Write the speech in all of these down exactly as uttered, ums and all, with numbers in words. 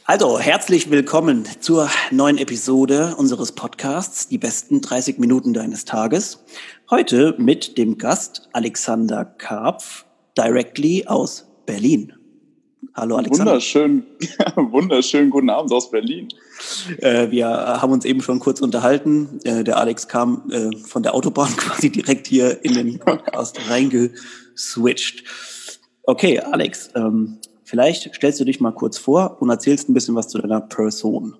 Also, herzlich willkommen zur neuen Episode unseres Podcasts, die besten dreißig Minuten deines Tages. Heute mit dem Gast Alexander Karpf, directly aus Berlin. Hallo Alexander. Wunderschön, wunderschönen guten Abend aus Berlin. Äh, wir haben uns eben schon kurz unterhalten. Äh, der Alex kam äh, von der Autobahn quasi direkt hier in den Podcast reingeswitcht. Okay, Alex, ähm, vielleicht stellst du dich mal kurz vor und erzählst ein bisschen was zu deiner Person.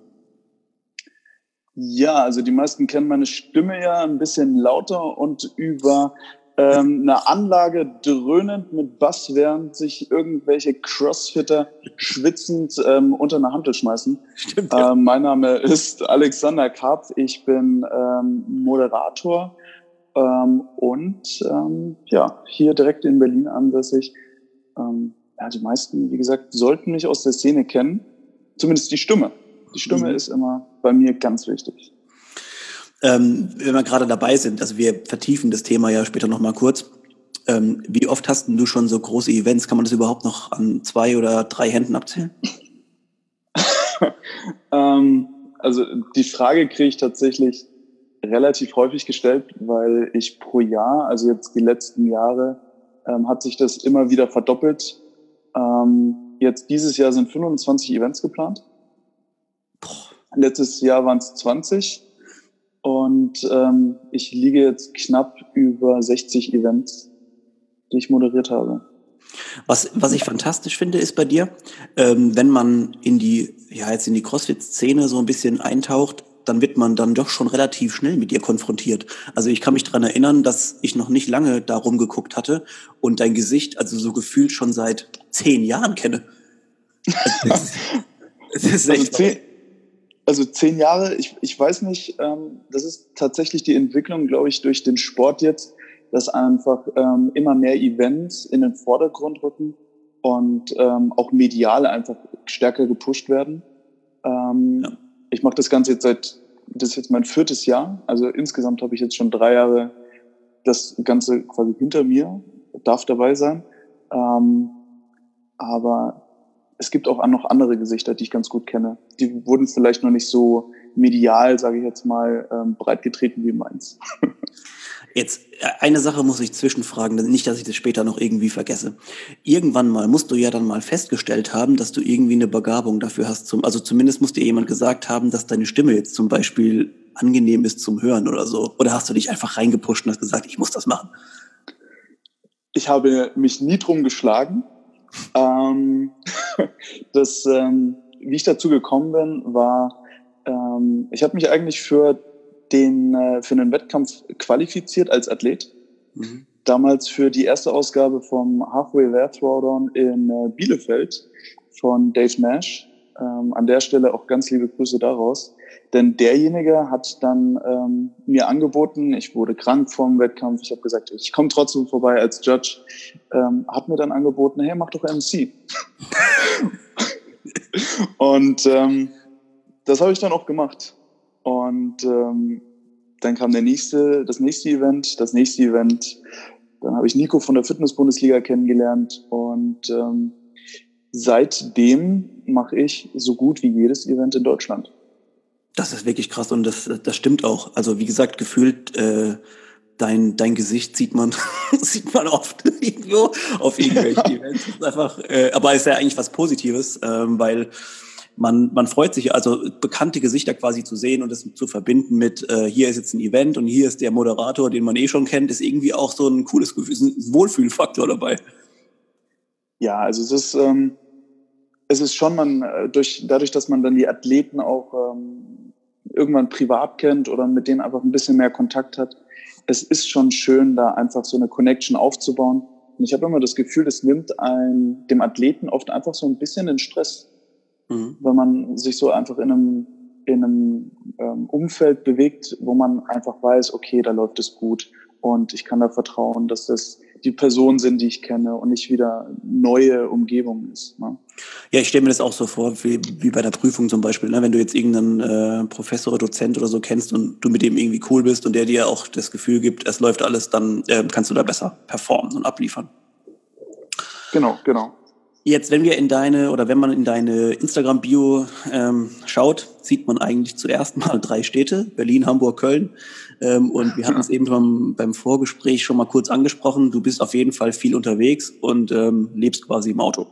Ja, also die meisten kennen meine Stimme ja ein bisschen lauter und über ähm, eine Anlage dröhnend mit Bass, während sich irgendwelche Crossfitter schwitzend ähm, unter eine Hantel schmeißen. Stimmt, ja. Ähm, mein Name ist Alexander Karpf, ich bin ähm, Moderator ähm, und ähm, ja, hier direkt in Berlin ansässig. Ähm, ja, die meisten, wie gesagt, sollten mich aus der Szene kennen, zumindest die Stimme. Die Stimme mhm. ist immer bei mir ganz wichtig. Ähm, wenn wir gerade dabei sind, also wir vertiefen das Thema ja später nochmal kurz. Ähm, wie oft hast denn du schon so große Events? Kann man das überhaupt noch an zwei oder drei Händen abzählen? ähm, also die Frage kriege ich tatsächlich relativ häufig gestellt, weil ich pro Jahr, also jetzt die letzten Jahre, ähm, hat sich das immer wieder verdoppelt. Ähm, jetzt dieses Jahr sind fünfundzwanzig Events geplant. Boah. Letztes Jahr waren es zwanzig. Und ähm, ich liege jetzt knapp über sechzig Events, die ich moderiert habe. Was, was ich fantastisch finde, ist bei dir, ähm, wenn man in die, ja, jetzt in die CrossFit-Szene so ein bisschen eintaucht, dann wird man dann doch schon relativ schnell mit dir konfrontiert. Also ich kann mich daran erinnern, dass ich noch nicht lange da rumgeguckt hatte und dein Gesicht also so gefühlt schon seit zehn Jahren kenne. Also, das ist echt also zehn, also zehn Jahre, ich, ich weiß nicht, ähm, das ist tatsächlich die Entwicklung, glaube ich, durch den Sport jetzt, dass einfach ähm, immer mehr Events in den Vordergrund rücken und ähm, auch medial einfach stärker gepusht werden. Ähm, ja. Ich mache das Ganze jetzt seit, das ist jetzt mein viertes Jahr, also insgesamt habe ich jetzt schon drei Jahre das Ganze quasi hinter mir, darf dabei sein. Ähm, aber es gibt auch noch andere Gesichter, die ich ganz gut kenne. Die wurden vielleicht noch nicht so medial, sage ich jetzt mal, ähm, breitgetreten wie meins. Jetzt, eine Sache muss ich zwischenfragen, nicht, dass ich das später noch irgendwie vergesse. Irgendwann mal musst du ja dann mal festgestellt haben, dass du irgendwie eine Begabung dafür hast. Zum, also zumindest muss dir jemand gesagt haben, dass deine Stimme jetzt zum Beispiel angenehm ist zum Hören oder so. Oder hast du dich einfach reingepusht und hast gesagt, ich muss das machen? Ich habe mich nie drum geschlagen. ähm, das, ähm, wie ich dazu gekommen bin, war, ähm, ich habe mich eigentlich für den äh, für einen Wettkampf qualifiziert als Athlet. Mhm. Damals für die erste Ausgabe vom Halfway There Throwdown in äh, Bielefeld von Dave Nash. Ähm, an der Stelle auch ganz liebe Grüße daraus. Denn derjenige hat dann ähm, mir angeboten, ich wurde krank vom Wettkampf, ich habe gesagt, ich komme trotzdem vorbei als Judge, ähm, hat mir dann angeboten, hey, mach doch M C. Und ähm, das habe ich dann auch gemacht. Und ähm, dann kam der nächste, das nächste Event, das nächste Event. Dann habe ich Nico von der Fitness-Bundesliga kennengelernt und ähm, seitdem mache ich so gut wie jedes Event in Deutschland. Das ist wirklich krass und das, das stimmt auch. Also wie gesagt, gefühlt äh, dein dein Gesicht sieht man sieht man oft irgendwo auf irgendwelchen ja. Events. Das ist einfach, äh, aber ist ja eigentlich was Positives, ähm, weil man man freut sich also bekannte Gesichter quasi zu sehen und das zu verbinden mit äh, hier ist jetzt ein Event und hier ist der Moderator, den man eh schon kennt, ist irgendwie auch so ein cooles Gefühl, ist ein Wohlfühlfaktor dabei. Ja, also es ist ähm, es ist schon man durch dadurch, dass man dann die Athleten auch ähm, irgendwann privat kennt oder mit denen einfach ein bisschen mehr Kontakt hat. Es ist schon schön, da einfach so eine Connection aufzubauen. Und ich habe immer das Gefühl, das nimmt ein, dem Athleten oft einfach so ein bisschen den Stress, mhm. wenn man sich so einfach in einem, in einem ähm, Umfeld bewegt, wo man einfach weiß, okay, da läuft es gut und ich kann da vertrauen, dass das die Personen sind, die ich kenne und nicht wieder neue Umgebung ist. Ne? Ja, ich stelle mir das auch so vor, wie, wie bei der Prüfung zum Beispiel, ne? Wenn du jetzt irgendeinen äh, Professor oder Dozent oder so kennst und du mit dem irgendwie cool bist und der dir auch das Gefühl gibt, es läuft alles, dann äh, kannst du da besser performen und abliefern. Genau, genau. Jetzt, wenn wir in deine oder wenn man in deine Instagram-Bio ähm, schaut, sieht man eigentlich zuerst mal drei Städte, Berlin, Hamburg, Köln. Ähm, und wir hatten es eben beim, beim Vorgespräch schon mal kurz angesprochen. Du bist auf jeden Fall viel unterwegs und ähm, lebst quasi im Auto.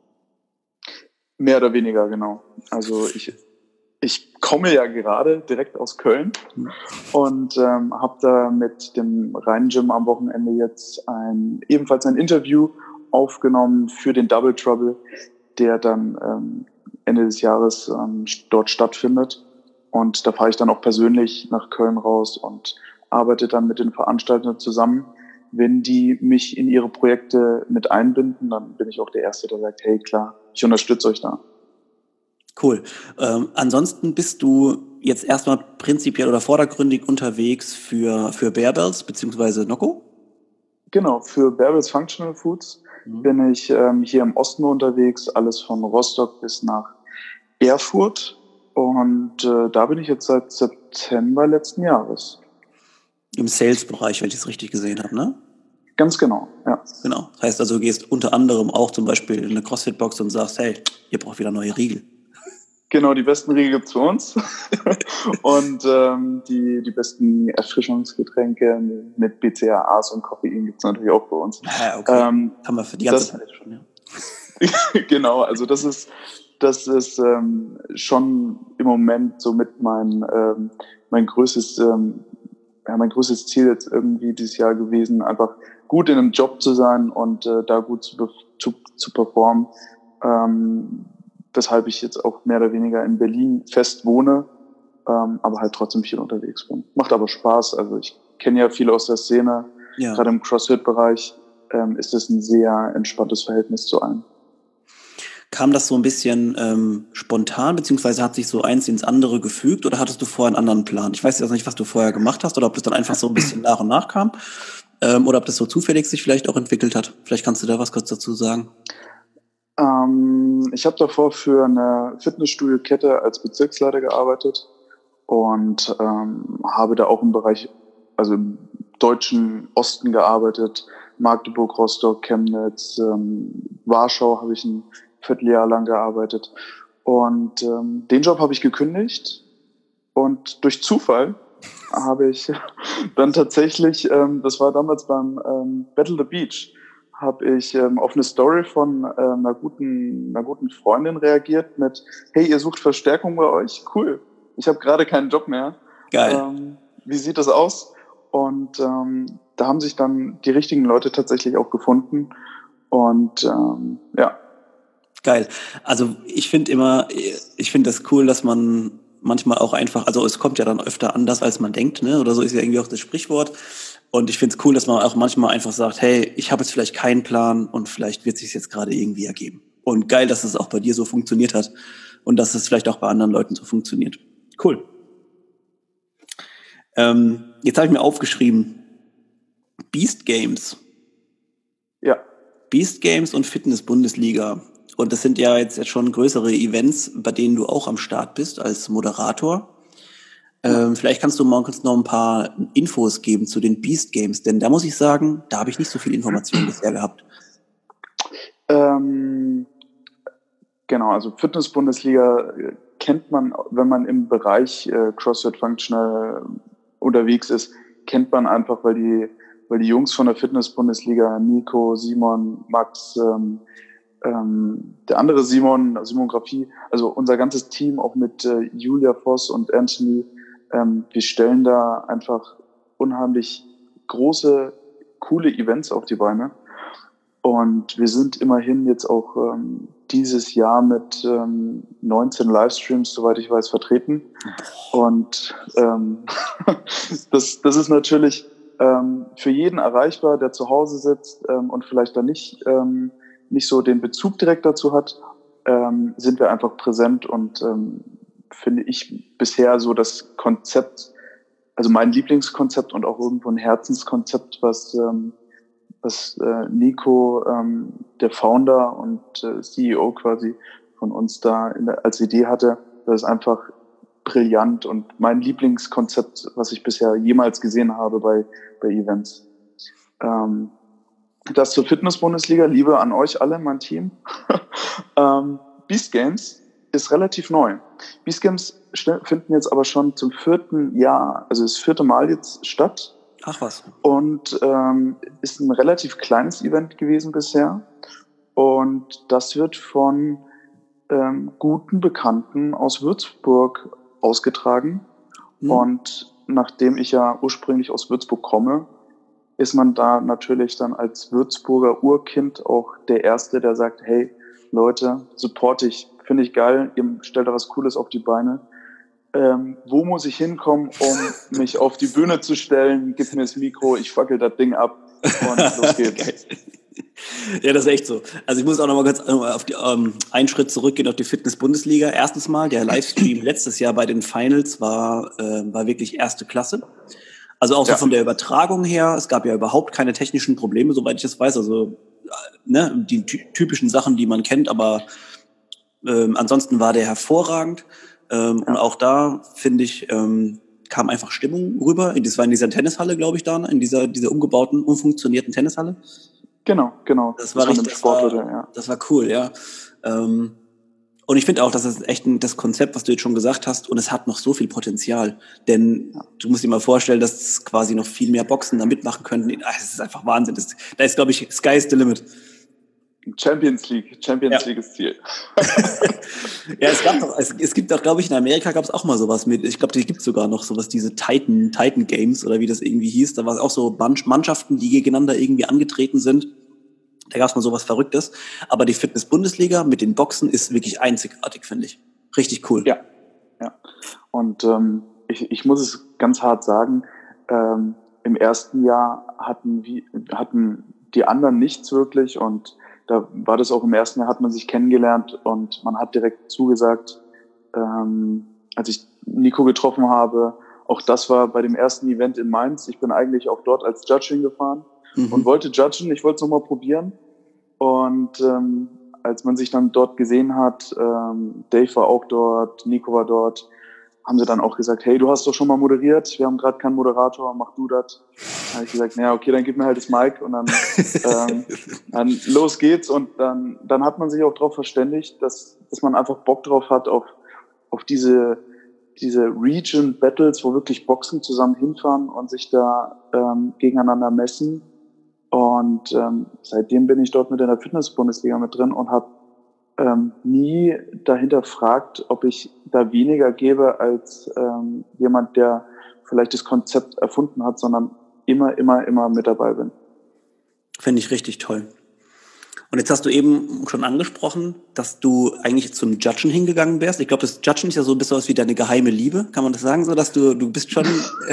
Mehr oder weniger, genau. Also ich, ich komme ja gerade direkt aus Köln und ähm, habe da mit dem Rhein-Gym am Wochenende jetzt ein ebenfalls ein Interview aufgenommen für den Double Trouble, der dann ähm, Ende des Jahres ähm, dort stattfindet. Und da fahre ich dann auch persönlich nach Köln raus und arbeite dann mit den Veranstaltern zusammen. Wenn die mich in ihre Projekte mit einbinden, dann bin ich auch der Erste, der sagt, hey klar, ich unterstütze euch da. Cool. Ähm, ansonsten bist du jetzt erstmal prinzipiell oder vordergründig unterwegs für, für Barebells beziehungsweise Nocco? Genau, für Barebells Functional Foods mhm. bin ich ähm, hier im Osten unterwegs, alles von Rostock bis nach Erfurt. Und äh, da bin ich jetzt seit September letzten Jahres. Im Sales-Bereich, wenn ich es richtig gesehen habe, ne? Ganz genau, ja. Genau. Das heißt also, du gehst unter anderem auch zum Beispiel in eine CrossFit-Box und sagst, hey, ihr braucht wieder neue Riegel. Genau, die besten Riegel gibt's für uns. Und ähm, die, die besten Erfrischungsgetränke mit B C A As und Koffein gibt's natürlich auch für uns. Ah, okay. Ähm, haben wir für die ganze Zeit schon, ja. Genau, also das ist, das ist ähm, schon im Moment somit mein, ähm, mein größtes, ähm, ja, mein größtes Ziel jetzt irgendwie dieses Jahr gewesen, einfach gut in einem Job zu sein und äh, da gut zu, zu, zu performen. Ähm, weshalb ich jetzt auch mehr oder weniger in Berlin fest wohne, ähm, aber halt trotzdem viel unterwegs bin. Macht aber Spaß. Also ich kenne ja viele aus der Szene, ja. Gerade im CrossFit-Bereich ähm, ist es ein sehr entspanntes Verhältnis zu allen. Kam das so ein bisschen ähm, spontan, beziehungsweise hat sich so eins ins andere gefügt oder hattest du vorher einen anderen Plan? Ich weiß jetzt nicht, was du vorher gemacht hast oder ob das dann einfach so ein bisschen nach und nach kam ähm, oder ob das so zufällig sich vielleicht auch entwickelt hat. Vielleicht kannst du da was kurz dazu sagen. Ähm, ich habe davor für eine Fitnessstudio-Kette als Bezirksleiter gearbeitet und ähm, habe da auch im Bereich, also im deutschen Osten gearbeitet, Magdeburg, Rostock, Chemnitz, ähm, Warschau habe ich ein Vierteljahr lang gearbeitet und ähm, den Job habe ich gekündigt und durch Zufall habe ich dann tatsächlich, ähm, das war damals beim ähm, Battle the Beach, habe ich ähm, auf eine Story von äh, einer guten einer guten Freundin reagiert mit, hey, ihr sucht Verstärkung bei euch? Cool. Ich habe gerade keinen Job mehr. Geil. Ähm, wie sieht das aus? Und ähm, da haben sich dann die richtigen Leute tatsächlich auch gefunden. Und ähm, ja. Geil. Also ich finde immer, ich finde das cool, dass man manchmal auch einfach, also es kommt ja dann öfter anders, als man denkt, ne? Oder so ist ja irgendwie auch das Sprichwort. Und ich finde es cool, dass man auch manchmal einfach sagt, hey, ich habe jetzt vielleicht keinen Plan und vielleicht wird es sich jetzt gerade irgendwie ergeben. Und geil, dass es auch bei dir so funktioniert hat und dass es vielleicht auch bei anderen Leuten so funktioniert. Cool. Ähm, jetzt habe ich mir aufgeschrieben, Beast Games. Ja. Beast Games und Fitness-Bundesliga. Und das sind ja jetzt schon größere Events, bei denen du auch am Start bist als Moderator. Ähm, vielleicht kannst du mal kurz noch ein paar Infos geben zu den Beast Games, denn da muss ich sagen, da habe ich nicht so viel Informationen bisher gehabt. Ähm, genau, also Fitness-Bundesliga kennt man, wenn man im Bereich äh, CrossFit Functional unterwegs ist, kennt man einfach, weil die, weil die Jungs von der Fitness-Bundesliga, Nico, Simon, Max, ähm, ähm, der andere Simon, Simon Graffi, also unser ganzes Team, auch mit äh, Julia Voss und Anthony, ähm, wir stellen da einfach unheimlich große, coole Events auf die Beine. Und wir sind immerhin jetzt auch ähm, dieses Jahr mit ähm, neunzehn Livestreams, soweit ich weiß, vertreten. Und ähm, das, das ist natürlich ähm, für jeden erreichbar, der zu Hause sitzt ähm, und vielleicht da nicht ähm, nicht so den Bezug direkt dazu hat, ähm, sind wir einfach präsent und ähm, finde ich bisher so das Konzept, also mein Lieblingskonzept und auch irgendwo ein Herzenskonzept, was ähm, was äh, Nico, ähm, der Founder und äh, C E O quasi von uns da in der, als Idee hatte. Das ist einfach brillant und mein Lieblingskonzept, was ich bisher jemals gesehen habe bei bei Events. Ähm, Das zur Fitness-Bundesliga, Liebe an euch alle, mein Team. ähm, Beast Games ist relativ neu. Beast Games finden jetzt aber schon zum vierten Jahr, also das vierte Mal jetzt statt. Ach was. Und ähm, ist ein relativ kleines Event gewesen bisher. Und das wird von ähm, guten Bekannten aus Würzburg ausgetragen. Hm. Und nachdem ich ja ursprünglich aus Würzburg komme, ist man da natürlich dann als Würzburger Urkind auch der Erste, der sagt, hey Leute, support ich, finde ich geil, ihr stellt da was Cooles auf die Beine. Ähm, wo muss ich hinkommen, um mich auf die Bühne zu stellen? Gib mir das Mikro, ich fackel das Ding ab und los geht's. Ja, das ist echt so. Also ich muss auch noch mal kurz auf die, ähm, einen Schritt zurückgehen auf die Fitness-Bundesliga. Erstens mal, der Livestream letztes Jahr bei den Finals war, äh, war wirklich erste Klasse. Also auch so ja. von der Übertragung her, es gab ja überhaupt keine technischen Probleme, soweit ich das weiß. Also ne, die typischen Sachen, die man kennt, aber ähm, ansonsten war der hervorragend. Ähm, ja. Und auch da, finde ich, ähm, kam einfach Stimmung rüber. Das war in dieser Tennishalle, glaube ich, da, in dieser, dieser umgebauten, umfunktionierten Tennishalle. Genau, genau. Das war das richtig, das war, ja. das war cool, ja. Ähm, und ich finde auch, dass das echt ein, das Konzept, was du jetzt schon gesagt hast, und es hat noch so viel Potenzial. Denn du musst dir mal vorstellen, dass quasi noch viel mehr Boxen da mitmachen könnten. Das ist einfach Wahnsinn. Das, da ist, glaube ich, Sky is the limit. Champions League. Champions ja. League ist Ziel. Ja, es gab doch, es, es gibt doch, glaube ich, in Amerika gab es auch mal sowas mit, ich glaube, die gibt es sogar noch sowas, diese Titan, Titan Games oder wie das irgendwie hieß. Da war es auch so Mannschaften, die gegeneinander irgendwie angetreten sind. Da gab es mal sowas Verrücktes. Aber die Fitness-Bundesliga mit den Boxen ist wirklich einzigartig, finde ich. Richtig cool. Ja, ja. Und ähm, ich, ich muss es ganz hart sagen, ähm, im ersten Jahr hatten, wir, hatten die anderen nichts wirklich und da war das auch im ersten Jahr, hat man sich kennengelernt und man hat direkt zugesagt, ähm, als ich Nico getroffen habe, auch das war bei dem ersten Event in Mainz. Ich bin eigentlich auch dort als Judge hingefahren mhm. und wollte judgen, ich wollte es nochmal probieren. Und ähm, als man sich dann dort gesehen hat, ähm, Dave war auch dort, Nico war dort, haben sie dann auch gesagt, hey, du hast doch schon mal moderiert, wir haben gerade keinen Moderator, mach du das. Dann habe ich gesagt, naja, okay, dann gib mir halt das Mic und dann, ähm, dann los geht's. Und dann, dann hat man sich auch darauf verständigt, dass, dass man einfach Bock drauf hat, auf, auf diese, diese Region Battles, wo wirklich Boxen zusammen hinfahren und sich da ähm, gegeneinander messen. Und ähm, seitdem bin ich dort mit in der Fitness-Bundesliga mit drin und habe ähm, nie dahinter fragt, ob ich da weniger gebe als ähm, jemand, der vielleicht das Konzept erfunden hat, sondern immer, immer, immer mit dabei bin. Finde ich richtig toll. Und jetzt hast du eben schon angesprochen, dass du eigentlich zum Judgen hingegangen wärst. Ich glaube, das Judgen ist ja so ein bisschen was wie deine geheime Liebe. Kann man das sagen, so dass du, du bist schon,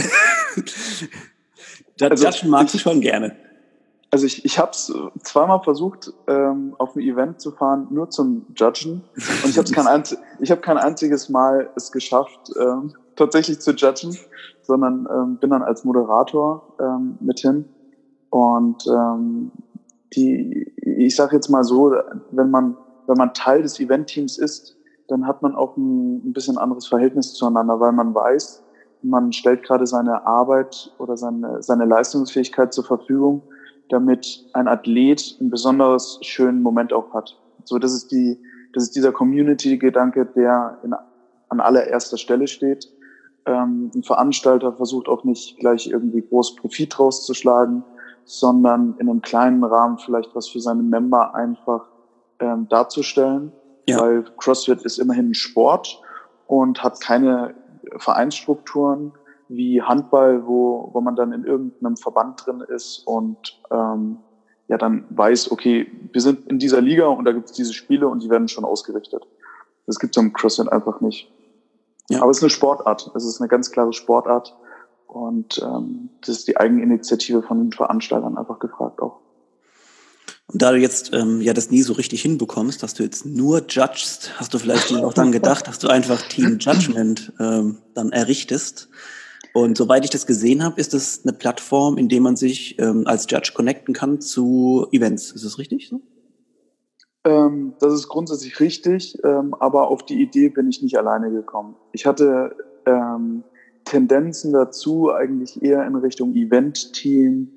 also, Judgen magst ich, du schon gerne. Also ich, ich habe es zweimal versucht, ähm, auf ein Event zu fahren, nur zum Judgen. Und ich habe kein, einz- ich hab kein einziges Mal es geschafft, ähm, tatsächlich zu judgen, sondern ähm, bin dann als Moderator ähm, mit hin. Und ähm, die, ich sage jetzt mal so, wenn man, wenn man Teil des Eventteams ist, dann hat man auch ein, ein bisschen anderes Verhältnis zueinander, weil man weiß, man stellt gerade seine Arbeit oder seine, seine Leistungsfähigkeit zur Verfügung, damit ein Athlet einen besonders schönen Moment auch hat. So, das ist die, das ist dieser Community-Gedanke, der in, an allererster Stelle steht. Ähm, ein Veranstalter versucht auch nicht gleich irgendwie groß Profit rauszuschlagen, sondern in einem kleinen Rahmen vielleicht was für seine Member einfach ähm, darzustellen. Ja. Weil CrossFit ist immerhin ein Sport und hat keine Vereinsstrukturen wie Handball, wo, wo man dann in irgendeinem Verband drin ist und ähm, ja dann weiß, okay, wir sind in dieser Liga und da gibt es diese Spiele und die werden schon ausgerichtet. Das gibt es am CrossFit einfach nicht. Ja. Aber es ist eine Sportart. Es ist eine ganz klare Sportart und ähm, das ist die Eigeninitiative von den Veranstaltern einfach gefragt auch. Und da du jetzt ähm, ja das nie so richtig hinbekommst, dass du jetzt nur judgst, hast du vielleicht auch dann gedacht, dass du einfach Team Judgment ähm, dann errichtest. Und soweit ich das gesehen habe, ist das eine Plattform, in der man sich ähm, als Judge connecten kann zu Events. Ist das richtig so? Ähm, das ist grundsätzlich richtig, ähm, aber auf die Idee bin ich nicht alleine gekommen. Ich hatte ähm, Tendenzen dazu, eigentlich eher in Richtung Event-Team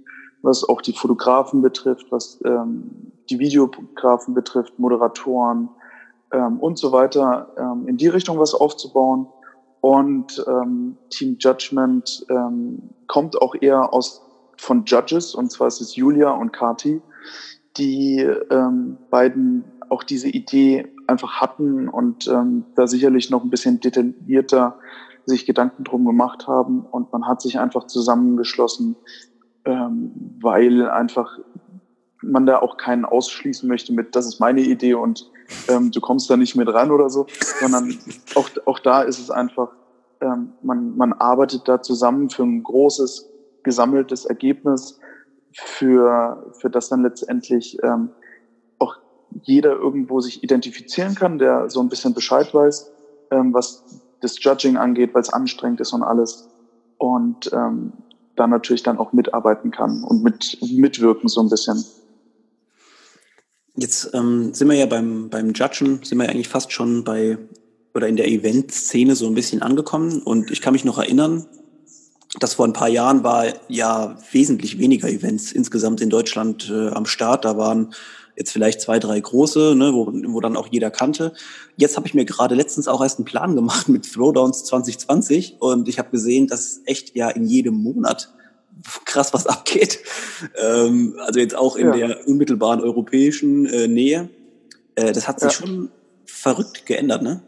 was auch die Fotografen betrifft, was ähm, die Videografen betrifft, Moderatoren ähm, und so weiter, ähm, in die Richtung was aufzubauen. Und ähm, Team Judgment ähm, kommt auch eher aus von Judges, und zwar ist es Julia und Kati, die ähm, beiden auch diese Idee einfach hatten und ähm, da sicherlich noch ein bisschen detaillierter sich Gedanken drum gemacht haben. Und man hat sich einfach zusammengeschlossen, ähm, weil einfach man da auch keinen ausschließen möchte mit, das ist meine Idee und ähm, du kommst da nicht mit rein oder so, sondern auch, auch da ist es einfach, ähm, man, man arbeitet da zusammen für ein großes, gesammeltes Ergebnis, für, für das dann letztendlich ähm, auch jeder irgendwo sich identifizieren kann, der so ein bisschen Bescheid weiß, ähm, was das Judging angeht, weil es anstrengend ist und alles. Und ähm, da natürlich dann auch mitarbeiten kann und mit mitwirken so ein bisschen. Jetzt ähm, sind wir ja beim, beim Judgen, sind wir ja eigentlich fast schon bei, oder in der Event-Szene so ein bisschen angekommen. Und ich kann mich noch erinnern, dass vor ein paar Jahren war ja wesentlich weniger Events insgesamt in Deutschland äh, am Start. Da waren jetzt vielleicht zwei, drei große, ne, wo, wo dann auch jeder kannte. Jetzt habe ich mir gerade letztens auch erst einen Plan gemacht mit Throwdowns zwanzig zwanzig und ich habe gesehen, dass echt ja in jedem Monat krass was abgeht. Ähm, also jetzt auch in ja. der unmittelbaren europäischen äh, Nähe. Äh, das hat sich ja. schon verrückt geändert, ne?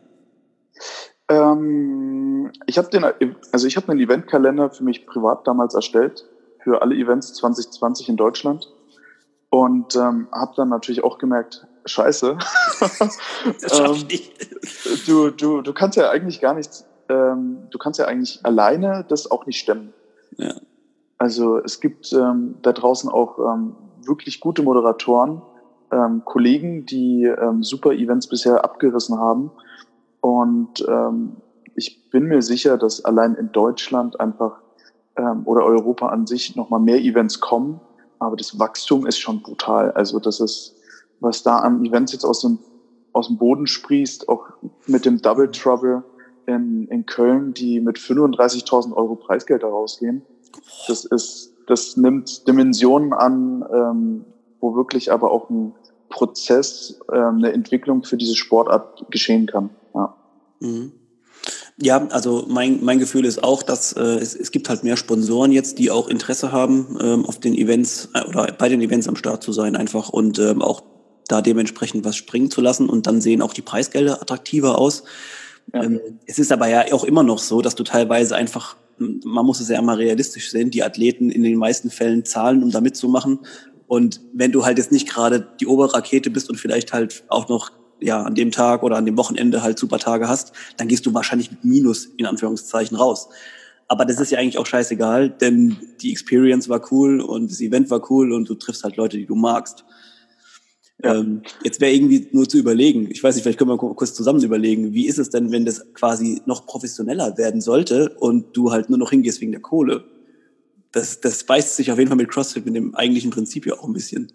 Ähm, ich habe den, also ich habe einen Eventkalender für mich privat damals erstellt für alle Events zwanzig zwanzig in Deutschland und ähm, habe dann natürlich auch gemerkt, Scheiße, das schaff ich nicht. du du du kannst ja eigentlich gar nichts, ähm, du kannst ja eigentlich alleine das auch nicht stemmen. Ja. Also es gibt ähm, da draußen auch ähm, wirklich gute Moderatoren, ähm, Kollegen, die ähm, super Events bisher abgerissen haben. Und ähm, ich bin mir sicher, dass allein in Deutschland einfach ähm, oder Europa an sich nochmal mehr Events kommen. Aber das Wachstum ist schon brutal. Also das ist, was da an Events jetzt aus dem, aus dem Boden sprießt, auch mit dem Double Trouble in, in Köln, die mit fünfunddreißigtausend Euro Preisgelder rausgehen. Das ist, das nimmt Dimensionen an, ähm, wo wirklich aber auch ein Prozess, ähm, eine Entwicklung für diese Sportart geschehen kann. Ja. Mhm. Ja, also mein mein Gefühl ist auch, dass äh, es, es gibt halt mehr Sponsoren jetzt, die auch Interesse haben, ähm, auf den Events äh, oder bei den Events am Start zu sein einfach und ähm, auch da dementsprechend was springen zu lassen und dann sehen auch die Preisgelder attraktiver aus. Ja. Ähm, es ist aber ja auch immer noch so, dass du teilweise einfach, man muss es ja immer realistisch sehen, die Athleten in den meisten Fällen zahlen, um da mitzumachen. Und wenn du halt jetzt nicht gerade die Oberrakete bist und vielleicht halt auch noch ja an dem Tag oder an dem Wochenende halt super Tage hast, dann gehst du wahrscheinlich mit Minus in Anführungszeichen raus. Aber das ist ja eigentlich auch scheißegal, denn die Experience war cool und das Event war cool und du triffst halt Leute, die du magst. Ja. Ähm, jetzt wäre irgendwie nur zu überlegen, ich weiß nicht, vielleicht können wir kurz zusammen überlegen, wie ist es denn, wenn das quasi noch professioneller werden sollte und du halt nur noch hingehst wegen der Kohle? Das, das beißt sich auf jeden Fall mit CrossFit, mit dem eigentlichen Prinzip ja auch ein bisschen.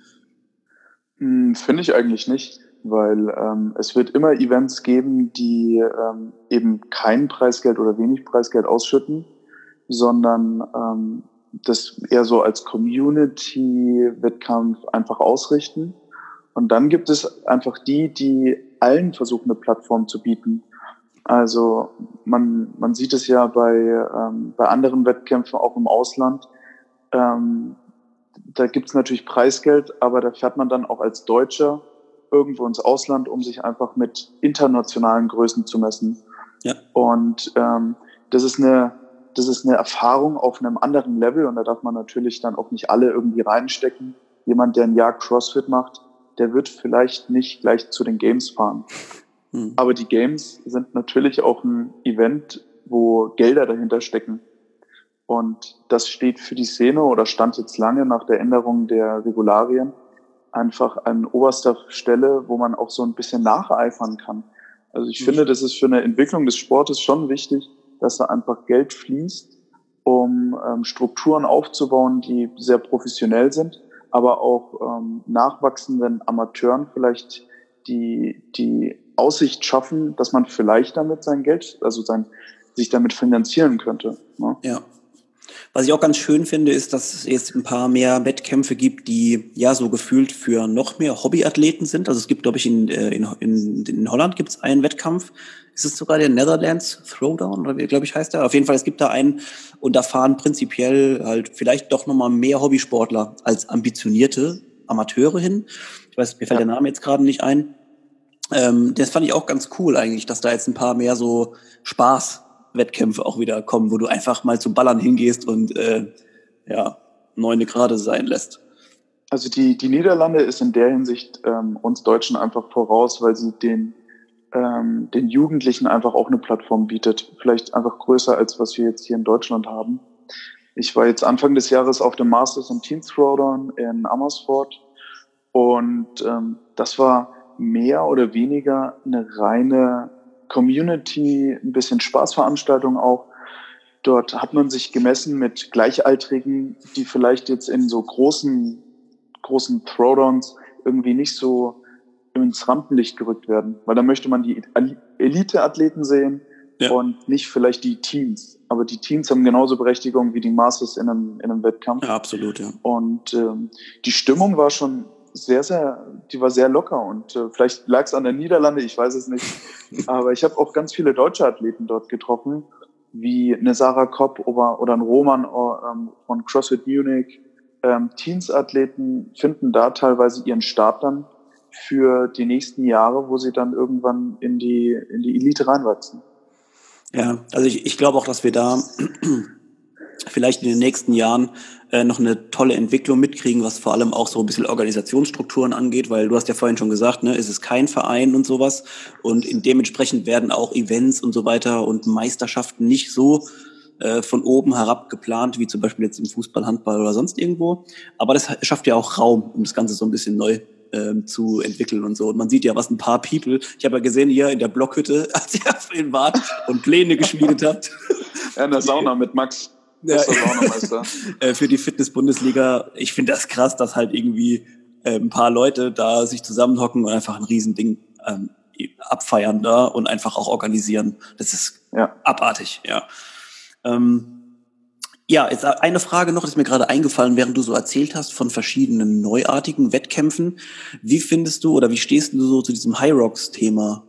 Hm, finde ich eigentlich nicht, weil ähm, es wird immer Events geben, die ähm, eben kein Preisgeld oder wenig Preisgeld ausschütten, sondern ähm, das eher so als Community-Wettkampf einfach ausrichten. Und dann gibt es einfach die, die allen versuchen, eine Plattform zu bieten. Also man, man sieht es ja bei, ähm, bei anderen Wettkämpfen auch im Ausland. Ähm, da gibt es natürlich Preisgeld, aber da fährt man dann auch als Deutscher irgendwo ins Ausland, um sich einfach mit internationalen Größen zu messen. Ja. Und ähm, das ist eine, das ist eine Erfahrung auf einem anderen Level und da darf man natürlich dann auch nicht alle irgendwie reinstecken. Jemand, der ein Jahr CrossFit macht, der wird vielleicht nicht gleich zu den Games fahren. Hm. Aber die Games sind natürlich auch ein Event, wo Gelder dahinter stecken. Und das steht für die Szene oder stand jetzt lange nach der Änderung der Regularien einfach an oberster Stelle, wo man auch so ein bisschen nacheifern kann. Also ich hm. finde, das ist für eine Entwicklung des Sportes schon wichtig, dass da einfach Geld fließt, um ähm, Strukturen aufzubauen, die sehr professionell sind, aber auch ähm, nachwachsenden Amateuren vielleicht die die Aussicht schaffen, dass man vielleicht damit sein Geld, also sein sich damit finanzieren könnte. Ne? Ja. Was ich auch ganz schön finde, ist, dass es jetzt ein paar mehr Wettkämpfe gibt, die ja so gefühlt für noch mehr Hobbyathleten sind. Also es gibt, glaube ich, in, äh, in, in, in Holland gibt es einen Wettkampf. Ist es sogar der Netherlands Throwdown oder wie, glaube ich, heißt der? Auf jeden Fall, es gibt da einen und da fahren prinzipiell halt vielleicht doch nochmal mehr Hobbysportler als ambitionierte Amateure hin. Ich weiß, mir fällt Ja. der Name jetzt gerade nicht ein. Ähm, das fand ich auch ganz cool eigentlich, dass da jetzt ein paar mehr so Spaß-Wettkämpfe auch wieder kommen, wo du einfach mal zum Ballern hingehst und äh, ja, neune Grade sein lässt. Also die, die Niederlande ist in der Hinsicht ähm, uns Deutschen einfach voraus, weil sie den, ähm, den Jugendlichen einfach auch eine Plattform bietet. Vielleicht einfach größer, als was wir jetzt hier in Deutschland haben. Ich war jetzt Anfang des Jahres auf dem Masters und Teen Throwdown in Amersfoort und ähm, das war mehr oder weniger eine reine Community, ein bisschen Spaßveranstaltung auch. Dort hat man sich gemessen mit Gleichaltrigen, die vielleicht jetzt in so großen, großen Throwdowns irgendwie nicht so ins Rampenlicht gerückt werden. Weil da möchte man die Elite-Athleten sehen, ja, und nicht vielleicht die Teens. Aber die Teens haben genauso Berechtigung wie die Masters in einem, in einem Wettkampf. Ja, absolut, ja. Und ähm, die Stimmung war schon sehr, sehr, die war sehr locker und äh, vielleicht lag es an der Niederlande, ich weiß es nicht. Aber ich habe auch ganz viele deutsche Athleten dort getroffen, wie eine Sarah Kopp oder, oder ein Roman ähm, von CrossFit Munich. Ähm, Teens-Athleten finden da teilweise ihren Start dann für die nächsten Jahre, wo sie dann irgendwann in die, in die Elite reinwachsen. Ja, also ich, ich glaube auch, dass wir da vielleicht in den nächsten Jahren äh, noch eine tolle Entwicklung mitkriegen, was vor allem auch so ein bisschen Organisationsstrukturen angeht, weil du hast ja vorhin schon gesagt, ne, es ist kein Verein und sowas und in dementsprechend werden auch Events und so weiter und Meisterschaften nicht so äh, von oben herab geplant, wie zum Beispiel jetzt im Fußball, Handball oder sonst irgendwo. Aber das schafft ja auch Raum, um das Ganze so ein bisschen neu ähm, zu entwickeln und so. Und man sieht ja, was ein paar People, ich habe ja gesehen hier in der Blockhütte, als ihr auf den wart und Pläne geschmiedet habt. Ja, in der Sauna mit Max. Ja, für die Fitness-Bundesliga, ich finde das krass, dass halt irgendwie äh, ein paar Leute da sich zusammenhocken und einfach ein Riesending ähm, abfeiern da und einfach auch organisieren. Das ist ja abartig, ja. Ähm, ja, jetzt eine Frage noch, ist mir gerade eingefallen, während du so erzählt hast von verschiedenen neuartigen Wettkämpfen. Wie findest du oder wie stehst du so zu diesem High Rocks-Thema?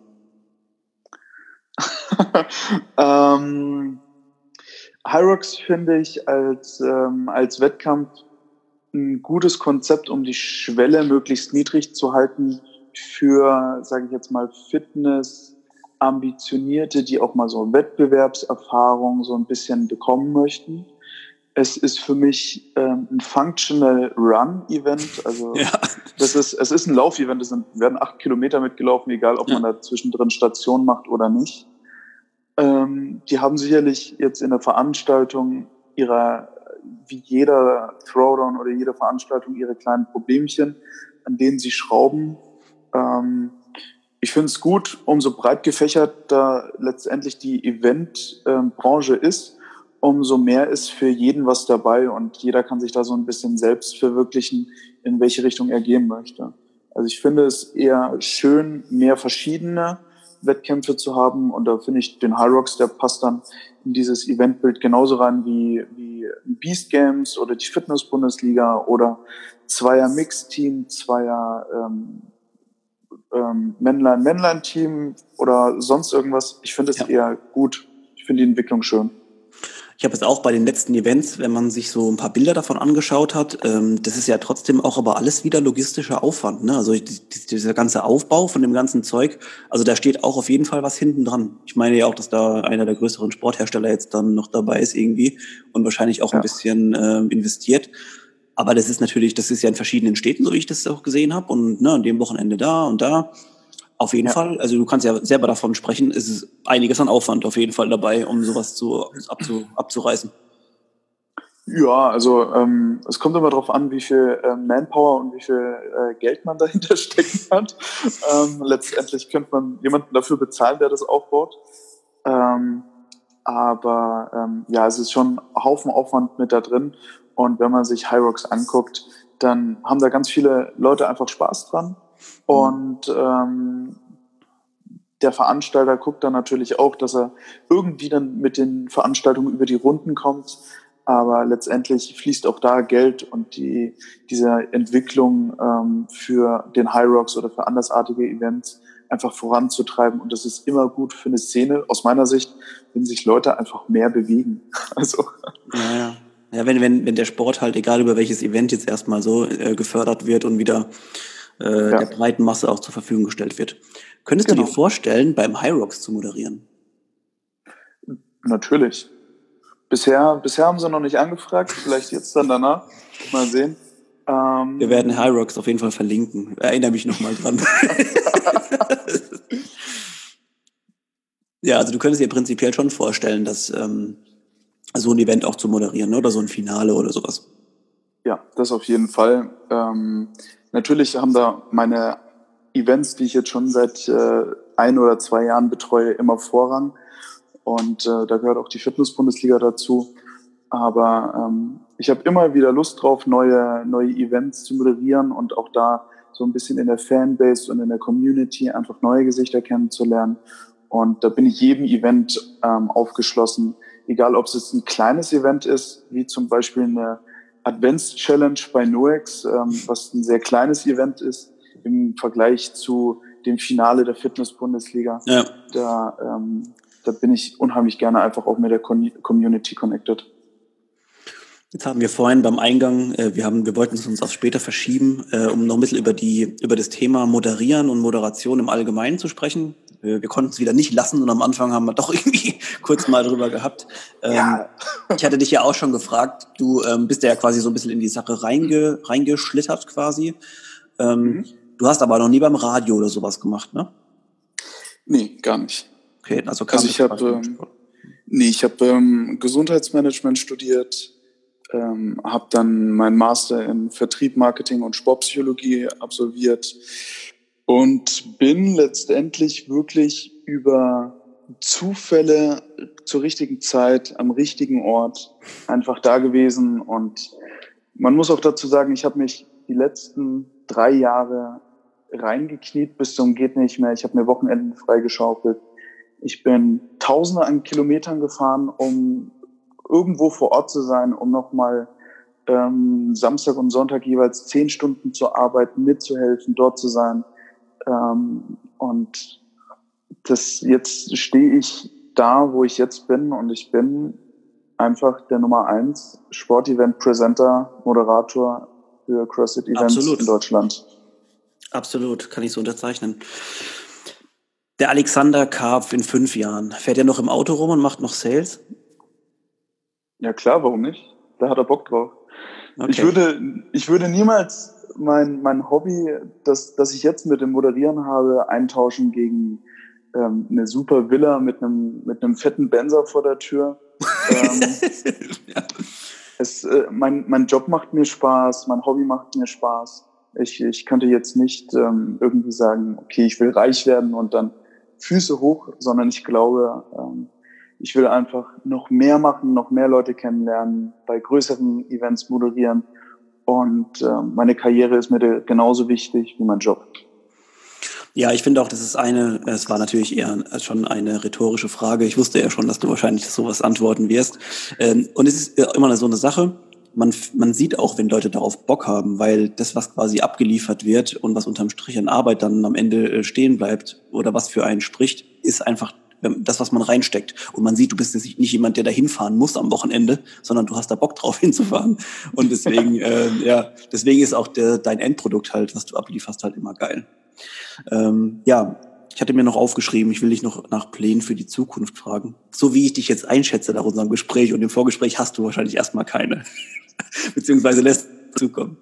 ähm High Rocks finde ich als, ähm, als Wettkampf ein gutes Konzept, um die Schwelle möglichst niedrig zu halten für, sage ich jetzt mal, Fitness-Ambitionierte, die auch mal so Wettbewerbserfahrung so ein bisschen bekommen möchten. Es ist für mich ähm, ein Functional Run-Event, also ja. das ist, es ist ein Lauf-Event, es sind, werden acht Kilometer mitgelaufen, egal ob ja. man da zwischendrin Station macht oder nicht. Ähm, die haben sicherlich jetzt in der Veranstaltung ihrer, wie jeder Throwdown oder jede Veranstaltung, ihre kleinen Problemchen, an denen sie schrauben. Ähm, ich finde es gut, umso breit gefächert da letztendlich die Eventbranche ähm, ist, umso mehr ist für jeden was dabei und jeder kann sich da so ein bisschen selbst verwirklichen, in welche Richtung er gehen möchte. Also ich finde es eher schön, mehr verschiedene Wettkämpfe zu haben und da finde ich den High Rocks, der passt dann in dieses Eventbild genauso rein wie, wie Beast Games oder die Fitness-Bundesliga oder Zweier Mixteam, Zweier ähm, ähm, Männlein-Männlein-Team oder sonst irgendwas. Ich finde es ja. eher gut. Ich finde die Entwicklung schön. Ich habe es auch bei den letzten Events, wenn man sich so ein paar Bilder davon angeschaut hat, ähm, das ist ja trotzdem auch aber alles wieder logistischer Aufwand, ne? Also die, dieser ganze Aufbau von dem ganzen Zeug, also da steht auch auf jeden Fall was hinten dran. Ich meine ja auch, dass da einer der größeren Sporthersteller jetzt dann noch dabei ist irgendwie und wahrscheinlich auch ja. ein bisschen äh, investiert. Aber das ist natürlich, das ist ja in verschiedenen Städten, so wie ich das auch gesehen habe und ne, an dem Wochenende da und da. Auf jeden ja. Fall, also du kannst ja selber davon sprechen, es ist einiges an Aufwand auf jeden Fall dabei, um sowas zu, abzu, abzureißen. Ja, also ähm, es kommt immer darauf an, wie viel äh, Manpower und wie viel äh, Geld man dahinter stecken hat. Ähm, letztendlich könnte man jemanden dafür bezahlen, der das aufbaut. Ähm, aber ähm, ja, es ist schon ein Haufen Aufwand mit da drin. Und wenn man sich High Rocks anguckt, dann haben da ganz viele Leute einfach Spaß dran. Und ähm, der Veranstalter guckt dann natürlich auch, dass er irgendwie dann mit den Veranstaltungen über die Runden kommt. Aber letztendlich fließt auch da Geld und die, diese Entwicklung ähm, für den High Rocks oder für andersartige Events einfach voranzutreiben. Und das ist immer gut für eine Szene, aus meiner Sicht, wenn sich Leute einfach mehr bewegen. Also. Ja, ja. Ja, wenn, wenn, wenn der Sport halt, egal über welches Event jetzt erstmal so äh, gefördert wird und wieder äh, ja. der breiten Masse auch zur Verfügung gestellt wird. Könntest genau. du dir vorstellen, beim High Rocks zu moderieren? Natürlich. Bisher, bisher haben sie noch nicht angefragt, vielleicht jetzt dann danach. Mal sehen. Ähm, Wir werden High Rocks auf jeden Fall verlinken. Erinnere mich nochmal dran. Ja, also du könntest dir prinzipiell schon vorstellen, dass ähm, so ein Event auch zu moderieren, ne? Oder so ein Finale oder sowas. Ja, das auf jeden Fall. Ähm, natürlich haben da meine Events, die ich jetzt schon seit äh, ein oder zwei Jahren betreue, immer Vorrang. Und äh, da gehört auch die Fitness-Bundesliga dazu. Aber ähm, ich habe immer wieder Lust drauf, neue, neue Events zu moderieren und auch da so ein bisschen in der Fanbase und in der Community einfach neue Gesichter kennenzulernen. Und da bin ich jedem Event ähm, aufgeschlossen, egal ob es jetzt ein kleines Event ist, wie zum Beispiel eine Advanced Challenge bei Noex, ähm, was ein sehr kleines Event ist im Vergleich zu dem Finale der Fitness-Bundesliga. Ja. Da, ähm, da bin ich unheimlich gerne einfach auch mit der Community connected. Jetzt haben wir vorhin beim Eingang, äh, wir haben, wir wollten es uns auf später verschieben, äh, um noch ein bisschen über die, über das Thema Moderieren und Moderation im Allgemeinen zu sprechen. Wir, wir konnten es wieder nicht lassen und am Anfang haben wir doch irgendwie kurz mal drüber gehabt. Ähm, ja. Ich hatte dich ja auch schon gefragt, du ähm, bist ja quasi so ein bisschen in die Sache reinge, reingeschlittert quasi. Ähm, mhm. Du hast aber noch nie beim Radio oder sowas gemacht, ne? Nee, gar nicht. Okay, also kam also ich habe ähm, nee, ich habe ähm, Gesundheitsmanagement studiert. Ähm, habe dann meinen Master in Vertrieb, Marketing und Sportpsychologie absolviert und bin letztendlich wirklich über Zufälle zur richtigen Zeit am richtigen Ort einfach da gewesen. Und man muss auch dazu sagen, ich habe mich die letzten drei Jahre reingekniet bis zum geht nicht mehr. Ich habe mir Wochenenden freigeschaufelt. Ich bin Tausende an Kilometern gefahren, um irgendwo vor Ort zu sein, um nochmal ähm, Samstag und Sonntag jeweils zehn Stunden zu arbeiten, mitzuhelfen, dort zu sein. Ähm, und das jetzt stehe ich da, wo ich jetzt bin, und ich bin einfach der Nummer eins Sportevent-Presenter, Moderator für CrossFit-Events Absolut. in Deutschland. Absolut, kann ich so unterzeichnen. Der Alexander Karpf in fünf Jahren, fährt er noch im Auto rum und macht noch Sales? Ja klar, warum nicht? Da hat er Bock drauf. Okay. Ich würde, ich würde niemals mein, mein Hobby, das, das ich jetzt mit dem Moderieren habe, eintauschen gegen ähm, eine super Villa mit einem, mit einem fetten Benzer vor der Tür. ähm, ja. es, äh, mein, mein Job macht mir Spaß, mein Hobby macht mir Spaß. Ich, ich könnte jetzt nicht ähm, irgendwie sagen, okay, ich will reich werden und dann Füße hoch, sondern ich glaube, ähm, ich will einfach noch mehr machen, noch mehr Leute kennenlernen, bei größeren Events moderieren. Und äh, meine Karriere ist mir genauso wichtig wie mein Job. Ja, ich finde auch, das ist eine, es war natürlich eher schon eine rhetorische Frage. Ich wusste ja schon, dass du wahrscheinlich sowas antworten wirst. Und es ist immer so eine Sache, man, man sieht auch, wenn Leute darauf Bock haben, weil das, was quasi abgeliefert wird und was unterm Strich an Arbeit dann am Ende stehen bleibt oder was für einen spricht, ist einfach das, was man reinsteckt. Und man sieht, du bist nicht jemand, der da hinfahren muss am Wochenende, sondern du hast da Bock drauf hinzufahren. Und deswegen, äh, ja, deswegen ist auch der, dein Endprodukt halt, was du ablieferst, halt immer geil. Ähm, ja, ich hatte mir noch aufgeschrieben, ich will dich noch nach Plänen für die Zukunft fragen. So wie ich dich jetzt einschätze nach unserem Gespräch und im Vorgespräch hast du wahrscheinlich erstmal keine. Beziehungsweise lässt zukommen.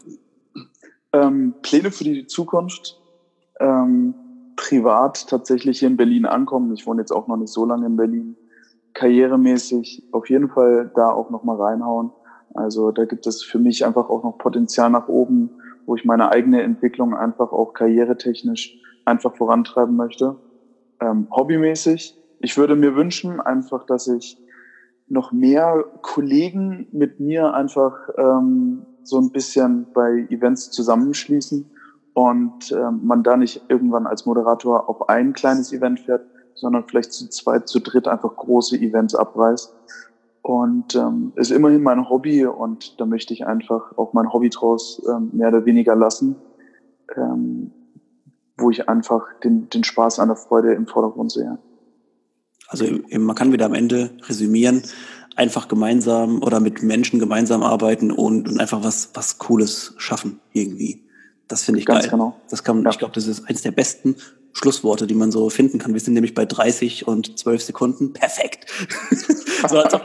Ähm, Pläne für die Zukunft? Ähm, privat tatsächlich hier in Berlin ankommen. Ich wohne jetzt auch noch nicht so lange in Berlin. Karrieremäßig auf jeden Fall da auch noch mal reinhauen. Also da gibt es für mich einfach auch noch Potenzial nach oben, wo ich meine eigene Entwicklung einfach auch karrieretechnisch einfach vorantreiben möchte. Ähm, hobbymäßig. Ich würde mir wünschen einfach, dass ich noch mehr Kollegen mit mir einfach ähm, so ein bisschen bei Events zusammenschließen und ähm, man da nicht irgendwann als Moderator auf ein kleines Event fährt, sondern vielleicht zu zweit, zu dritt einfach große Events abreißt. Und ähm, ist immerhin mein Hobby und da möchte ich einfach auch mein Hobby draus ähm, mehr oder weniger lassen, ähm, wo ich einfach den, den Spaß an der Freude im Vordergrund sehe. Also man kann wieder am Ende resümieren, einfach gemeinsam oder mit Menschen gemeinsam arbeiten und, und einfach was, was Cooles schaffen irgendwie. Das finde ich Ganz geil. Genau. Das kann, ja. Ich glaube, das ist eines der besten Schlussworte, die man so finden kann. Wir sind nämlich bei dreißig und zwölf Sekunden. Perfekt. So, also,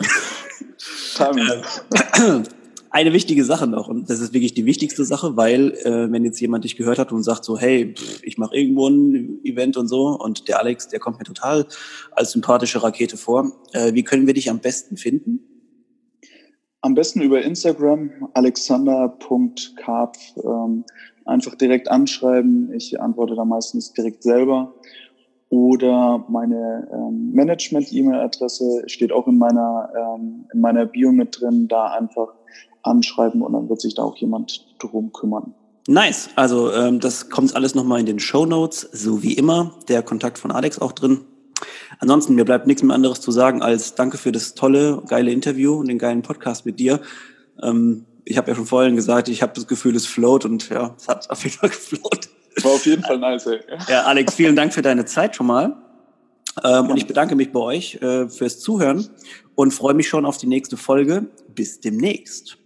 äh, eine wichtige Sache noch, und das ist wirklich die wichtigste Sache, weil äh, wenn jetzt jemand dich gehört hat und sagt so, hey, pff, ich mache irgendwo ein Event und so, und der Alex, der kommt mir total als sympathische Rakete vor. Äh, wie können wir dich am besten finden? Am besten über Instagram, alexander punkt karpf. Ähm, einfach direkt anschreiben. Ich antworte da meistens direkt selber. Oder meine ähm, Management-E-Mail-Adresse steht auch in meiner, ähm, in meiner Bio mit drin. Da einfach anschreiben und dann wird sich da auch jemand drum kümmern. Nice. Also ähm, das kommt alles nochmal in den Shownotes, so wie immer. Der Kontakt von Alex auch drin. Ansonsten, mir bleibt nichts mehr anderes zu sagen als danke für das tolle, geile Interview und den geilen Podcast mit dir. Ähm, ich habe ja schon vorhin gesagt, ich habe das Gefühl, es float und ja, es hat auf jeden Fall gefloat. War auf jeden Fall nice, ey. Ja, Alex, vielen Dank für deine Zeit schon mal. Ähm, und ich bedanke mich bei euch äh, fürs Zuhören und freue mich schon auf die nächste Folge. Bis demnächst.